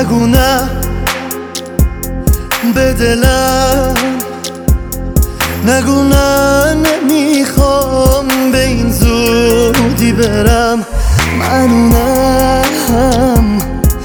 نگو نه به دلم، نگو نه نمیخوام به این زودی برم. منونم،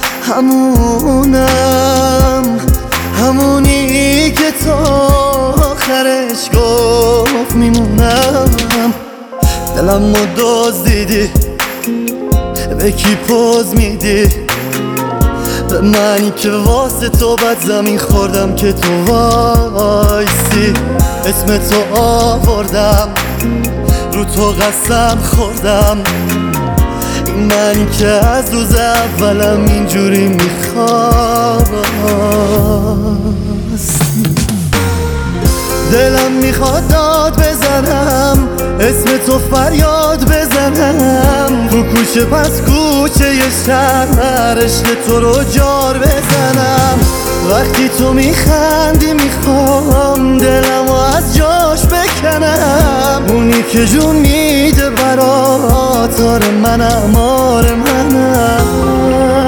همونی که تا آخرش گفت میمونم. دلم رو دزدیدی، به کی پوز میدی؟ به منی که واسه تو بد زمین خوردم که تو وایسی. اسم تو آوردم، رو تو قسم خوردم. این منی که از روز اولم اینجوری میخواست. دلم میخواد داد بزنم، اسم تو فریاد بزنم. رو کوچه پس کوچه ی شهر عشق تو رو جار بزنم. وقتی تو میخندی میخوام دلمو از جاش بکنم. اونی که جون میده برات آره منم، آره منم.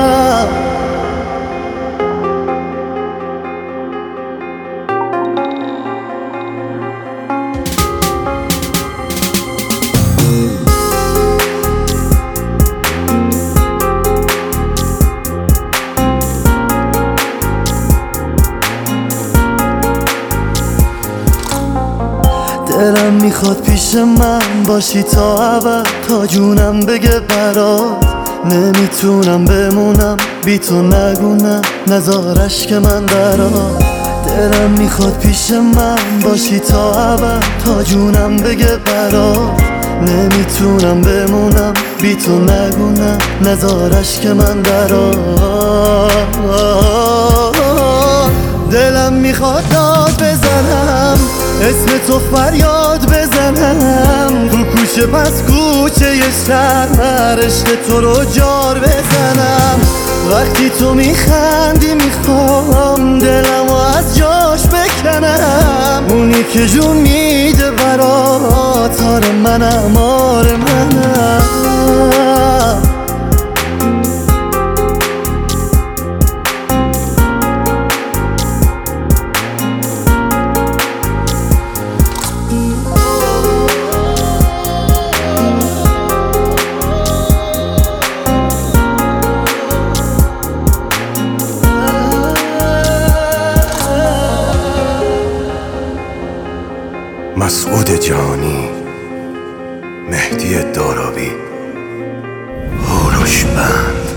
دلم میخواد پیش من باشی تا ابد، تا جونم بگه برات. نمیتونم بمونم بی تو، نگو نه نزارش که من برات. دلم میخواد پیش من باشی تا ابد، تا جونم بگه برات. نمیتونم بمونم بی تو، نگو نه نزارش که من برات. دلم میخواد داد بزنم، اسم تو فریاد بزنم. رو کوچه پس کوچه ی شهر عشق تو رو جار بزنم. وقتی تو میخندی میخوام دلمو از جاش بکنم. اونی که جون میده برات آره منم، آره منم. مسعود جهانی، مهدی دارابی، هوروش بند.